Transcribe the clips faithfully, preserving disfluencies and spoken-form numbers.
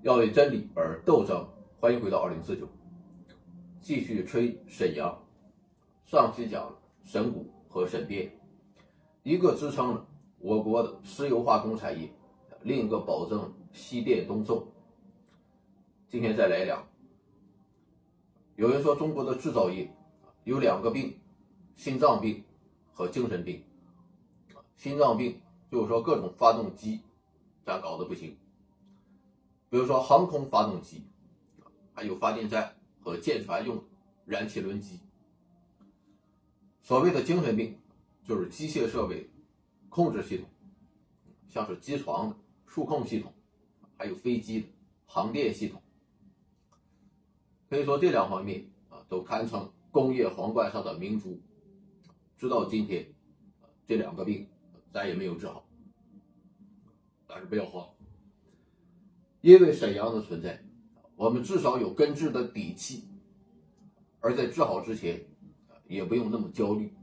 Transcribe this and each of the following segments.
要为真理而斗争。欢迎回到二零四九，继续吹沈阳。上期讲了沈谷和沈汴，一个支撑了我国的石油化工产业，另一个保证西电东送。今天再来两。有人说中国的制造业有两个病，心脏病和精神病。心脏病就是说各种发动机咱搞得不行，比如说航空发动机，还有发电站和舰船用的燃气轮机。所谓的精神病就是机械设备控制系统，像是机床的数控系统，还有飞机的航电系统。可以说这两方面啊都堪称工业皇冠上的明珠。直到今天，这两个病咱也没有治好。但是不要慌，因为沈阳的存在，我们至少有根治的底气，而在治好之前也不用那么焦虑。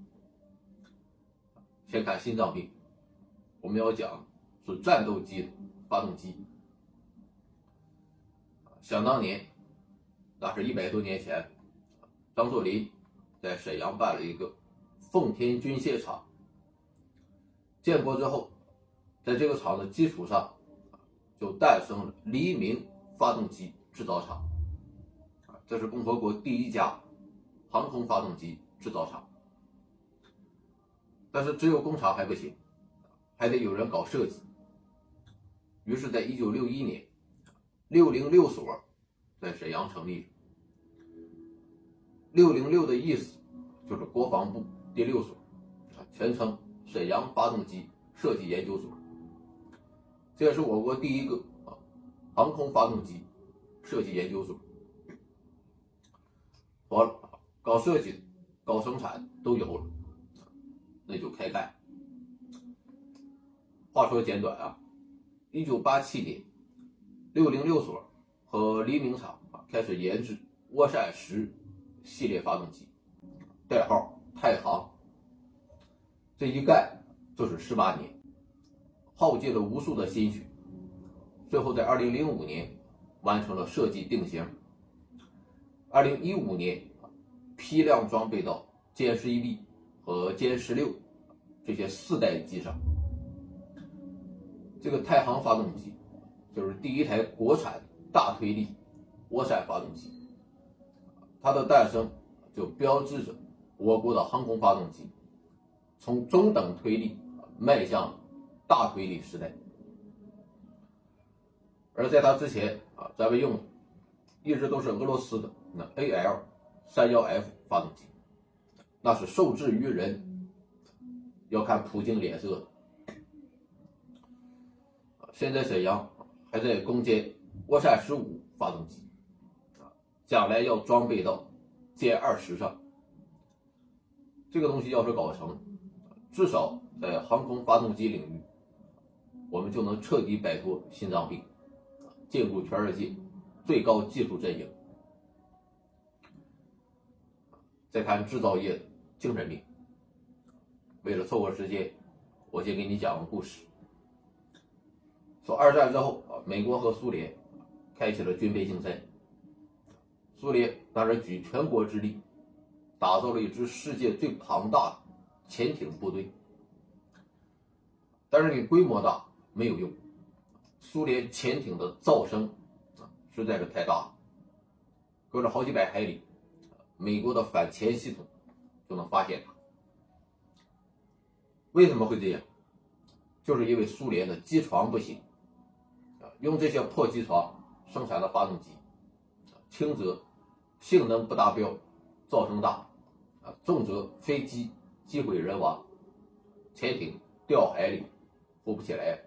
先看心脏病，我们要讲是战斗机的发动机。想当年，那是一百多年前，张作霖在沈阳办了一个奉天军械厂。建国之后，在这个厂的基础上，就诞生了黎明发动机制造厂。这是共和国第一家航空发动机制造厂。但是只有工厂还不行，还得有人搞设计。于是在一九六一年，六零六所在沈阳成立。六零六的意思就是国防部第六所，全称沈阳发动机设计研究所。这也是我国第一个啊航空发动机设计研究所。好了，搞设计、搞生产都有了，那就开干。话说简短啊，一九八七年，六零六所和黎明厂啊开始研制涡扇十系列发动机，代号太行。这一干就是十八年，耗尽了无数的心血，最后在二零零五年完成了设计定型。二零一五年批量装备到歼十一 B 和歼十六这些四代机上。这个太行发动机就是第一台国产大推力涡扇发动机，它的诞生就标志着我国的航空发动机从中等推力迈向大推力时代。而在它之前啊，咱们用的一直都是俄罗斯的那 A L 三十一 F 发动机，那是受制于人，要看普京脸色的。现在沈阳还在攻坚涡扇十五发动机，将来要装备到歼二十上。这个东西要是搞成，至少在航空发动机领域，我们就能彻底摆脱心脏病，进入全世界最高技术阵营。再看制造业的精神病，为了凑合时间，我先给你讲个故事。说二战之后啊，美国和苏联开启了军备竞赛。苏联当然举全国之力，打造了一支世界最庞大的潜艇部队。但是你规模大没有用，苏联潜艇的噪声啊实在是太大了，隔着好几百海里，美国的反潜系统就能发现它。为什么会这样？就是因为苏联的机床不行，用这些破机床生产的发动机，轻则性能不达标，噪声大，重则飞机机毁人亡，潜艇掉海里浮不起来。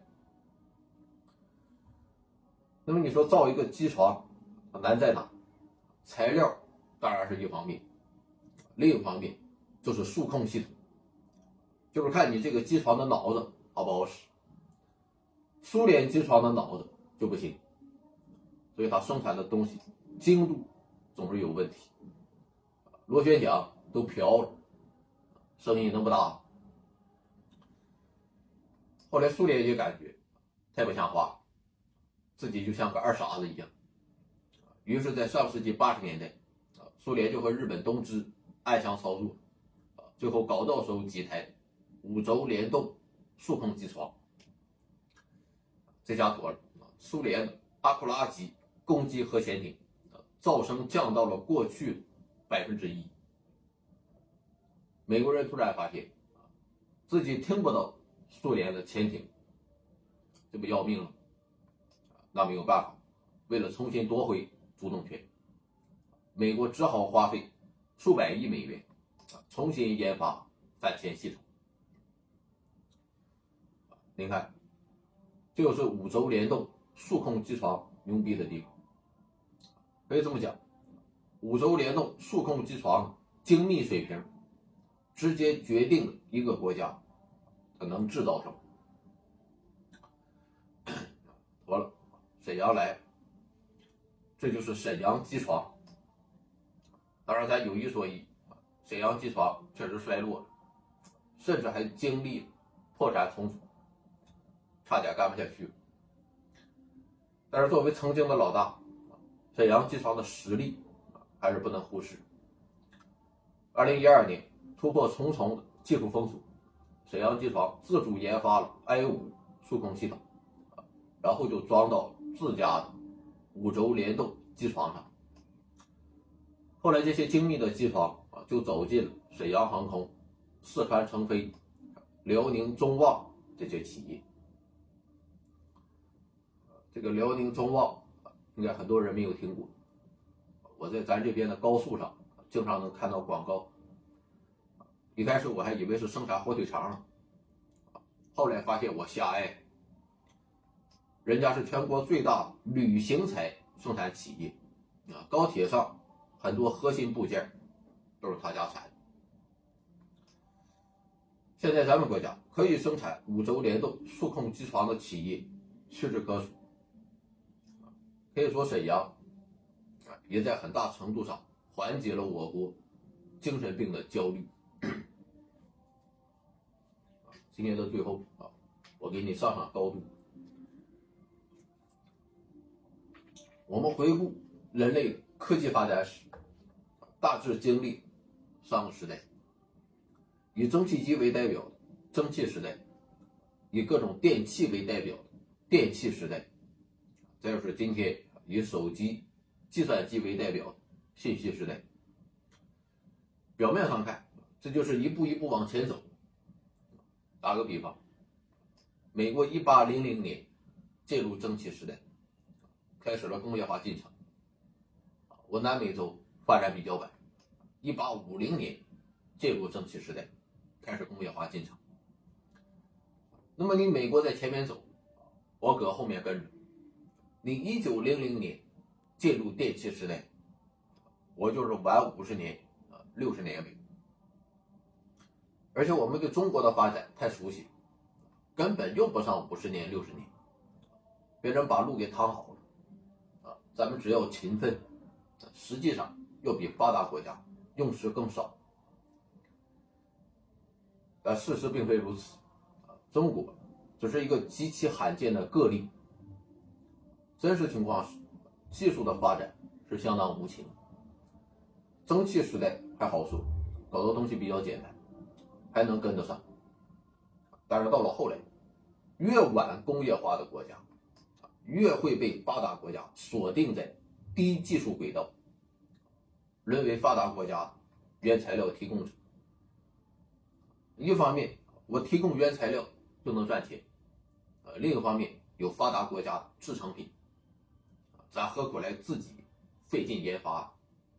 那么你说造一个机床难在哪？材料当然是一方面，另一方面就是数控系统，就是看你这个机床的脑子好不好使。苏联机床的脑子就不行，所以它生产的东西精度总是有问题，螺旋桨都飘了，声音能不大？后来苏联也感觉太不像话， 自己就像个二傻子一样。于是，在上世纪八十年代，苏联就和日本东芝暗箱操作，最后搞到手几台五轴联动数控机床。这下妥了，苏联的阿库拉级攻击核潜艇噪声降到了过去的百分之一。美国人突然发现自己听不到苏联的潜艇，这不要命了。那没有办法，为了重新夺回主动权，美国只好花费数百亿美元重新研发反潜系统。您看，这就是五轴联动数控机床牛逼的地方。可以这么讲，五轴联动数控机床精密水平直接决定了一个国家它能制造什么。妥了，沈阳来，这就是沈阳机床。当然咱有一说一，沈阳机床确实衰落了，甚至还经历破产重组，差点干不下去。但是作为曾经的老大，沈阳机床的实力还是不能忽视。二零一二年突破重重的技术封锁，沈阳机床自主研发了 I 五 数控系统，然后就装到自家的五轴联动机床上。后来这些精密的机床就走进了沈阳航空、四川成飞、辽宁中旺这些企业。这个辽宁中旺应该很多人没有听过，我在咱这边的高速上经常能看到广告。一开始我还以为是生产火腿肠呢，后来发现我瞎爱，人家是全国最大的旅行材生产企业啊，高铁上很多核心部件都是他家产的。现在咱们国家可以生产五轴联动数控机床的企业屈指可数，可以说沈阳也在很大程度上缓解了我国精神病的焦虑。今天的最后啊，我给你上上高度。我们回顾人类科技发展史，大致经历三个时代：以蒸汽机为代表的蒸汽时代，以各种电器为代表的电气时代，再就是今天以手机、计算机为代表的信息时代。表面上看，这就是一步一步往前走。打个比方，美国一八零零年进入蒸汽时代，开始了工业化进程。我南美洲发展比较晚，一八五零年进入蒸汽时代，开始工业化进程。那么你美国在前面走，我搁后面跟着。你一九零零年进入电气时代，我就是晚五十年，六十年尾。而且我们对中国的发展太熟悉，根本用不上五十年、六十年，别人把路给趟好了啊，咱们只要勤奋，实际上要比发达国家用时更少。但事实并非如此，中国只是一个极其罕见的个例。真实情况是，技术的发展是相当无情。蒸汽时代还好说，搞的东西比较简单，还能跟得上。但是到了后来，越晚工业化的国家，越会被发达国家锁定在低技术轨道，沦为发达国家原材料提供者。一方面，我提供原材料就能赚钱；呃，另一方面，有发达国家的制成品，咱何苦来自己费劲研发？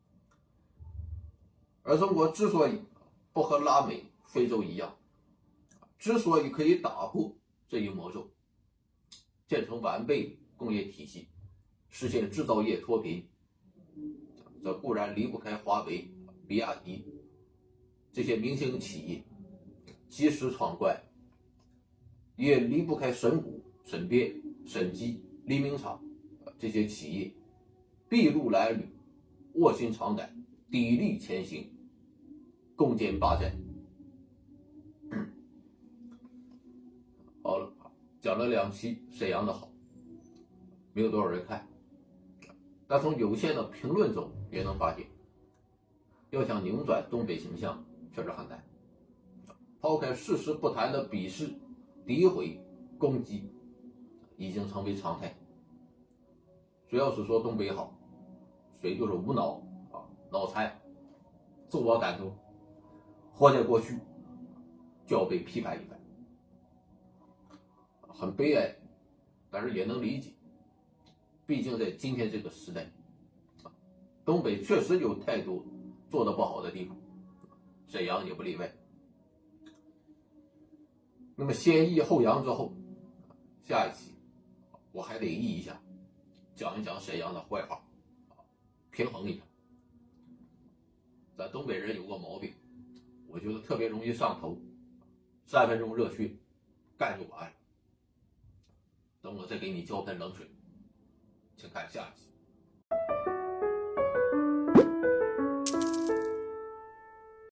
而中国之所以不和拉美、非洲一样，之所以可以打破这一魔咒，建成完备工业体系，实现制造业脱贫，这固然离不开华为、比亚迪这些明星企业及时闯关，也离不开神谷、沈电、沈基、黎明厂这些企业筚路蓝缕、卧薪尝胆、砥砺前行、攻坚霸占。好了，讲了两期沈阳的好， 没有多少人看，但从有限的评论中也能发现，要想扭转东北形象确实很难。抛开事实不谈的鄙视、诋毁、攻击，已经成为常态。谁要是说东北好，谁就是无脑啊、脑残、自我感动，活在过去就要被批判一番，很悲哀，但是也能理解。毕竟在今天这个时代，东北确实有太多做得不好的地方，沈阳也不例外。那么先抑后扬之后，下一期我还得抑一下，讲一讲沈阳的坏话，平衡一下。咱东北人有个毛病，我觉得特别容易上头，三分钟热血，干就完了。等我再给你浇盆冷水，请看下一集。